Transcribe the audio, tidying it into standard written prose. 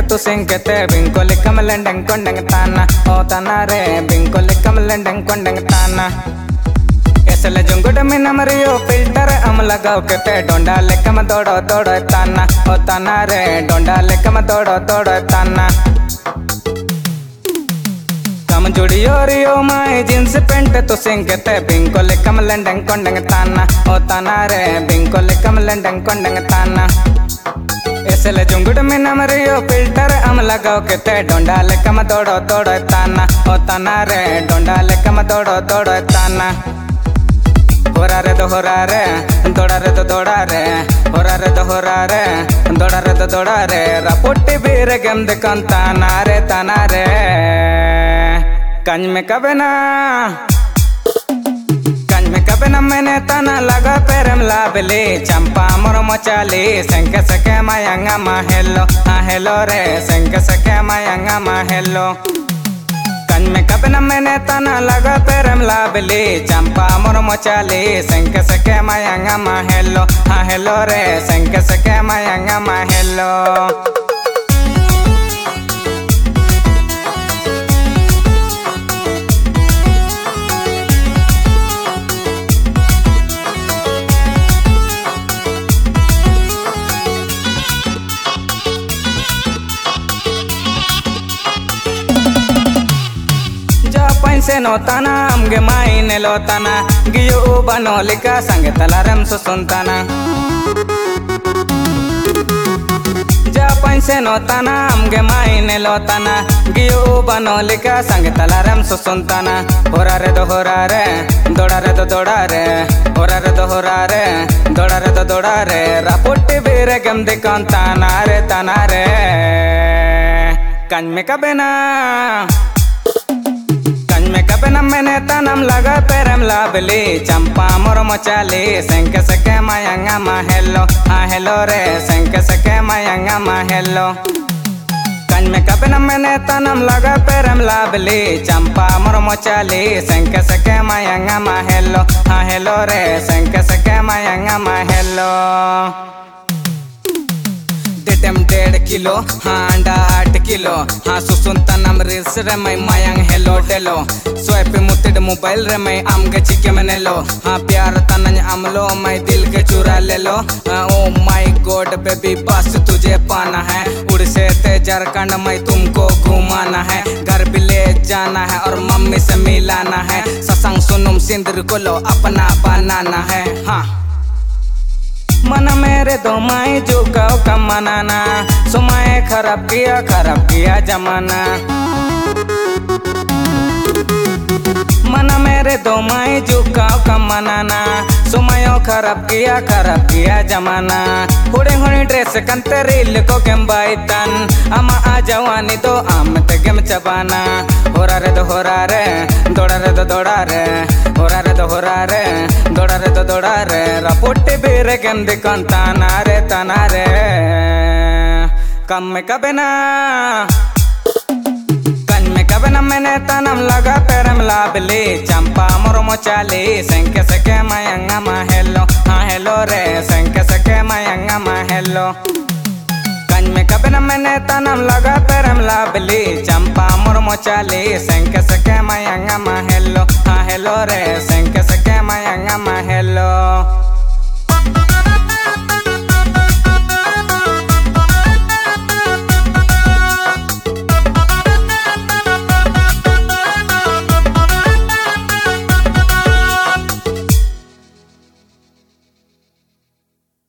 tu singkete bingkole kamalendeng kondeng tanah oh tanah re bingkole kamalendeng kondeng tanah esale junggude mina mariyo filter am lagaw ke pe donda lekam dodo dodo tanah oh tanah re donda lekam dodo dodo tanah कम जुड़ियो रियो माए jeans pant तो सिंगते बिंकोले कमलंडंग कोंडंग ताना ओ ताना रे बिंकोले कमलंडंग कोंडंग ताना ऐसे जुंगुड में नमरियो filter हम लगाओ के ते डोंडाले कम दौड़ो दौड़ो ताना ओ ताना रे डोंडाले कम दौड़ो दौड़ो ताना होरा रे दोहरा रे दौड़ा रे तो दौड़ा रे होरा रे दोहरा रे दौड़ा रे तो दौड़ा रे रापोटी बीरे गम दे ताना रे कंज में कबे ना मैंने तना लगा पैरम लाबली चंपा मोर मचाली संक सके मायंगा माहेलो हाँ हेलो रे संक सके मायंगा माहेलो कंज में कबे ना मैंने तना लगा पैरम लाबली चंपा मोर मचाली संक सके मायंगा माहेलो हाँ हेलो रे संक सके मायंगा माहेलो पैसे नो तना हमगे माइने लो तना गियो बनो लिका संगे तलारम सुनताना जा पैसे नो तना हमगे माइने लो तना गियो बनो लिका संगे तलारम सुनताना होरा रे दोहरा रे दौड़ा रे तो दौड़ा रे होरा रे दोहरा रे दौड़ा रे तो दौड़ा रे रापोटी बेरे गम दे ताना रे कंज में कबे ना मैंने तनम लगा पैरम लाबली चंपा मोर मचाली संक सके मायंगा माहेलो हाँ हेलो रे संक सके मायंगा माहेलो कंज में कबे ना मैंने तनम लगा पैरम लाबली चंपा मोर मचाली संक सके मायंगा माहेलो हाँ हेलो रे संक सके मायंगा माहेलो डेटम 1.5 किलो हाँ अंडा 8 किलो हाँ सुसुनता नम रिल्स रे मैं मायंग हेलो टेलो स्वाइप मुतिड मोबाइल रे मैं आम के चिके मने लो हाँ प्यार तनन अमलो मैं दिल के चुरा ले लो ओ माय गॉड बेबी बस तुझे पाना है उड़ से ते झारखंड में तुमको घुमाना है घर भी ले जाना है और मम्मी से मिलाना है ससंग सुनुम सिंदूर को लो अपना बनाना है हाँ मन मेरे दो माई झुकाओ कम मनाना सुमाए खराब किया जमाना मन मेरे दो माई झुकाओ कम मनाना सुमायो खराब किया जमाना हुड़े हुड़ी ड्रेस कंते रील को गेम बाइतन अमा आ जवानी तो आम ते गेम चबाना होरा रे दोहरा रे दौड़ा रे तो दौड़ा रे होरा रे दोहरा रे दौड़ा रे तो दौड़ा रे रापोटी बेरे गेम दे ताना रे कम में कबे ना मैंने तनम लगा पैरम लाबली चंपा मोर मचाली संक सके मायंगा माहेलो हाँ हेलो रे संक सके मायंगा माहेलो कंज में कबे ना मैंने तनम लगा पैरम लाबली चंपा मोर मचाली संक सके मायंगा माहेलो हाँ हेलो रे संक सके मायंगा